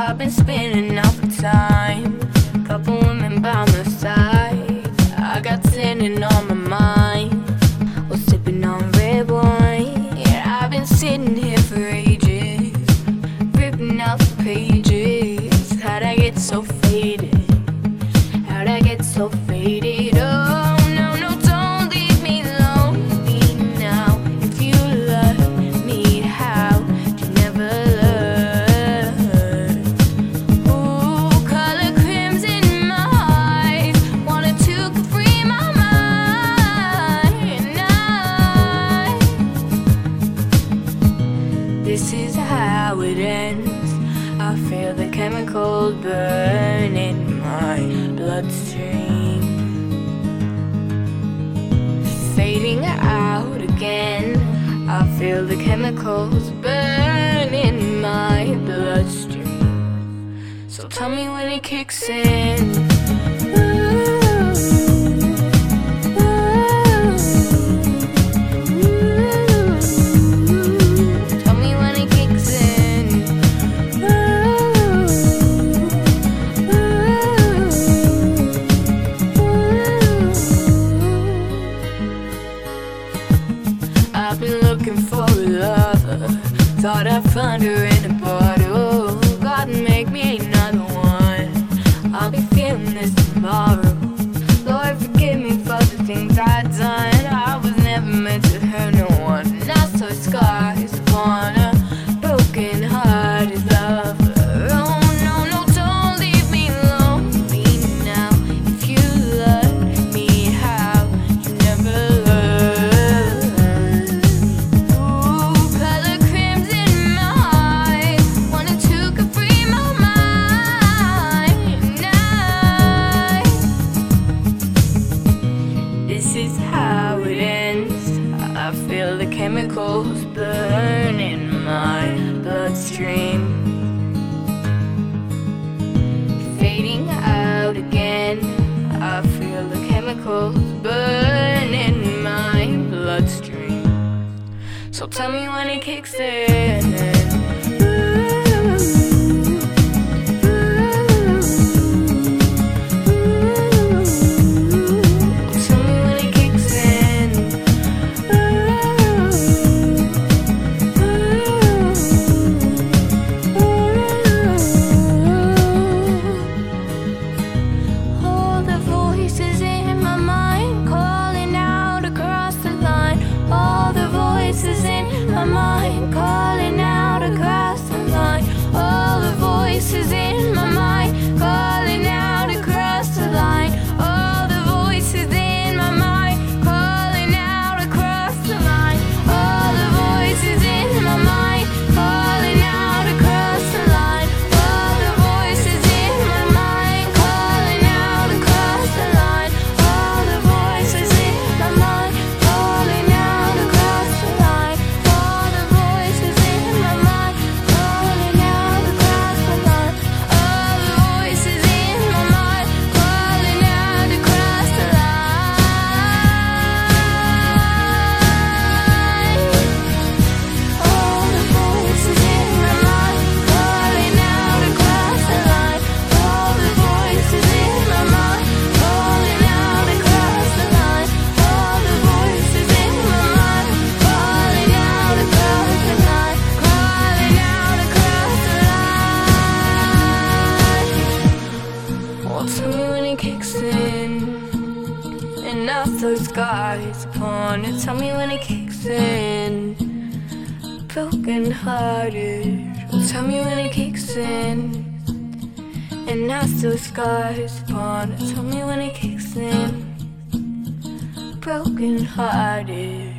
I've been spending all the time. Couple women by my side. I got sinning on my mind. While sipping on red wine. Yeah, I've been sitting here for ages, ripping out the pages. How'd I get so faded? How'd I get so faded? Oh, no, no, don't leave me lonely now. If you love me, how'd you never learn? Ooh, color crimson in my eyes. Wanted to free my mind. This is how it ends. I feel the chemicals burn in my bloodstream, fading out again. I feel the chemicals burn in my bloodstream. So tell me when it kicks in. I've been looking for a lover, thought I'd find her in a bottle. God, make me another one. I'll be feeling this tomorrow. Lord, forgive me for the things I've done. I was never meant to hurt no one. And I saw scars upon a broken-hearted lover. Oh no, no, don't leave me lonely now. If you love me, how you never learn. Ooh, color crimson in my eyes. Wanted to free my mind. This is how it ends. I feel the chemicals burn in my bloodstream, fading out again. I feel the chemicals burn in my bloodstream. So tell me when it kicks in. My mind calling out across the line. All the voices in my mind calling out across the line. All the voices in my mind calling out across the line. All the voices in my mind calling out across the line. All the voices in my mind calling out across the line. All the voices in my mind calling out across the line. Tell me when it kicks in, and now those scars upon it. Tell me when it kicks in, broken hearted. Tell me when it kicks in, and now those scars upon it. Tell me when it kicks in, broken hearted.